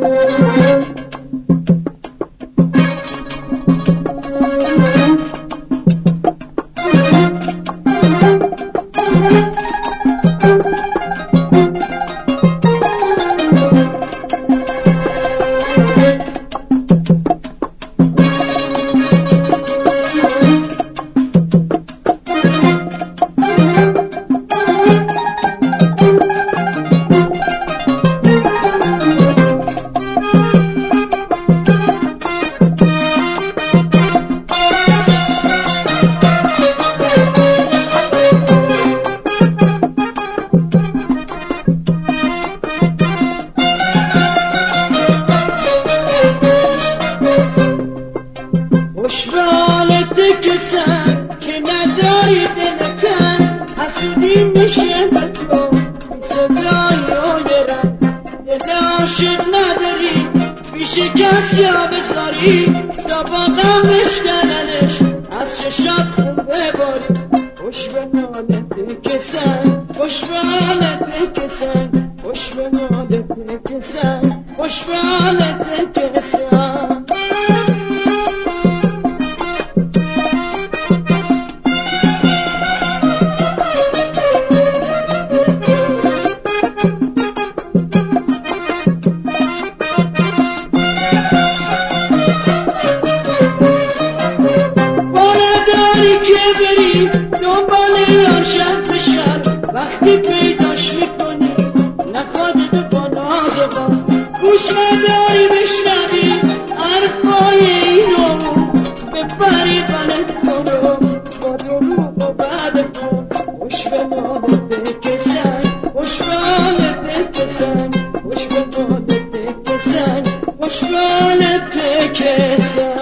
خوشبالته کسن که نداری دلتن حسودی میشه به تو صدای رنگ دل عاشق نداری پیش کس یا بخاری تا با غمش کردنش از چشات خون بباری خوش به نالته کسن خوش به حالته کسن خوش به نالته کسن خوش به حالته کسن که بری دنبال یار شب به شب وقتی پیداش میکنی نخواد با ناز و با گوش نداری بشنوی حرفای اینو ببری بلد کنو با دروغ و بعد کن خوش به نالته کسن خوش به حالته کسن خوش به نالته کسن خوش به حالته کسن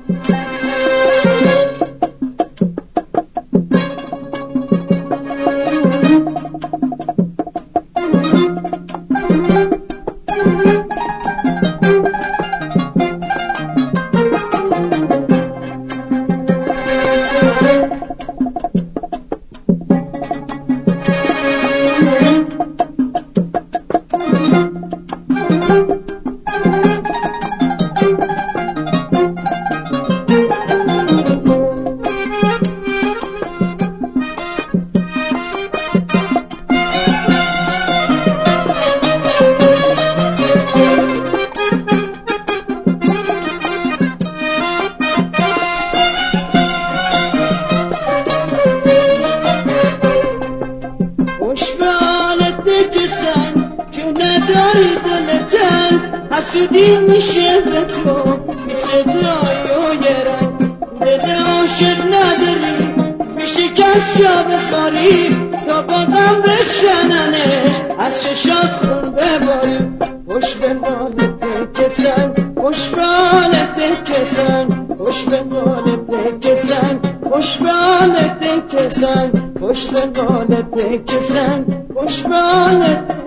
نداری دلتن حسودی میشه به تو بی صدای رنگ دل عاشق نداری میشه کس یا بخاری تا با غم بشکننش از چشات خون بباری خوش به نالته کسن خوش به حالته کسن خوش به نالته کسن خوش به حالته کسن خوش به نالته کسن خوش به حالته